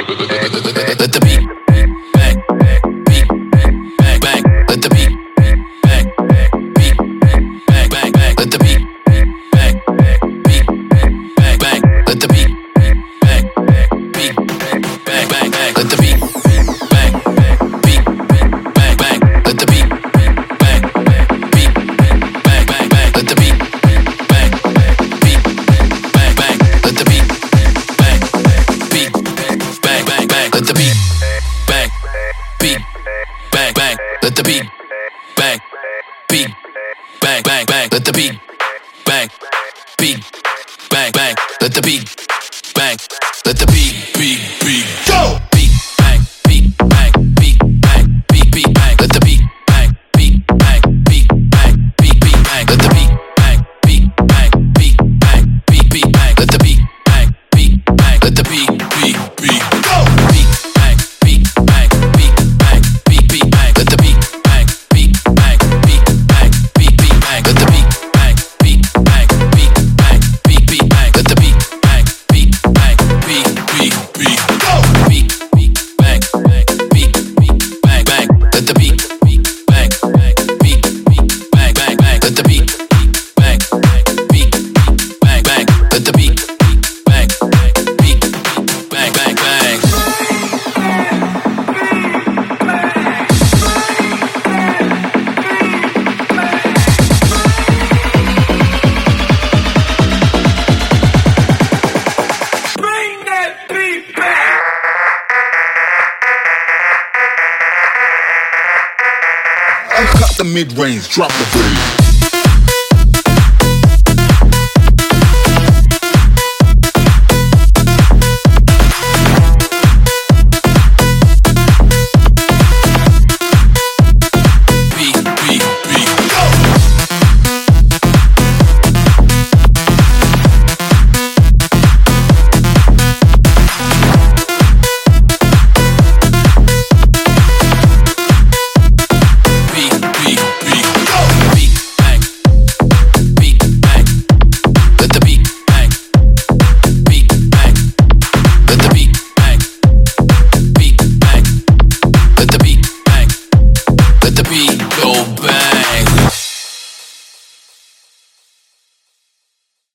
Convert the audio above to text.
Let the beat bang, beat bang bang. Let the beat bang, beat bang bang bang. Let the beat bang, beat bang bang. Let the beat bang, beat bang bang bang. Let the beat bang, beat bang bang. Let the beat bang, beat bang bang bang. Let the beat bang, beat bang bang. Let the beat bang, beat bang bang bang. Let the beat bang, beat bang bang. Let the beat bang, beat bang bang bang. Let the beat bang, beat bang bang. Let the beat bang. Let the beat go. Beat bang, beat bang, beat bang, beat beat bang. Let the beat bang, beat bang, beat bang, beat beat bang. Let the beat bang, beat bang, beat bang, beat beat bang. Let the beat bang, beat bang. Let the beat go. Beat bang, beat bang, beat bang, beat beat bang. Let the beat bang, beat bang, beat bang, beat beat bang. Let the beat bang, beat bang, beat bang, beat beat bang. Let the beat bang, beat bang, beat go. Beat bang, beat bang bang. Let the beat bang, beat bang bang bang. Let the beat bang, beat bang bang. Let the beat bang, beat bang bang bang. Bring that beat back. Uncut the mid-range, drop the bass.